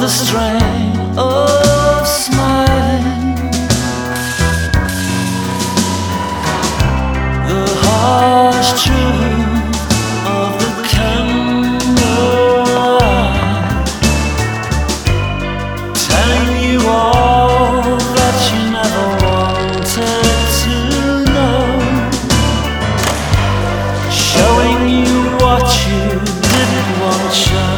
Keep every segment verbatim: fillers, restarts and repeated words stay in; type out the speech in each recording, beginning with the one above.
the strain of smiling, the harsh truth of the camera telling you all that you never wanted to know, showing you what you didn't want shown.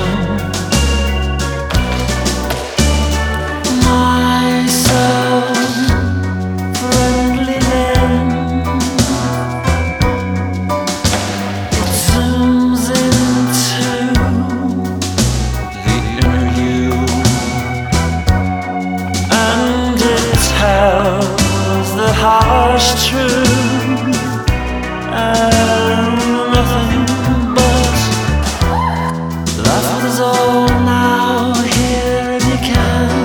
The harsh truth and nothing but laugh with us all now, here if you can.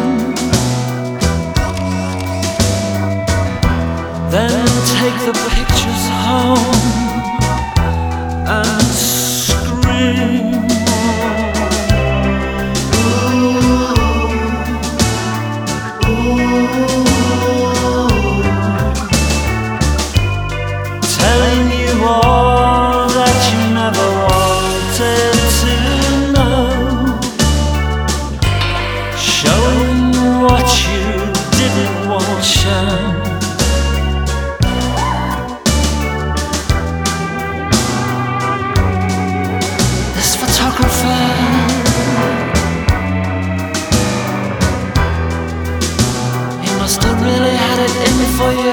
Then take the pictures home and scream. Telling you all that you never wanted to know, showing what you didn't want shown. This photographer, he must have really had it in for you.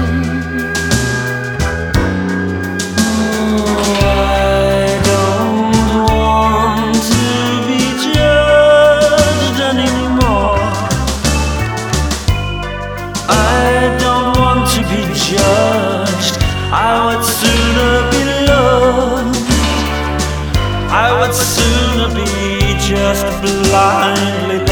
To be judged, I would sooner be loved. I would sooner be just blindly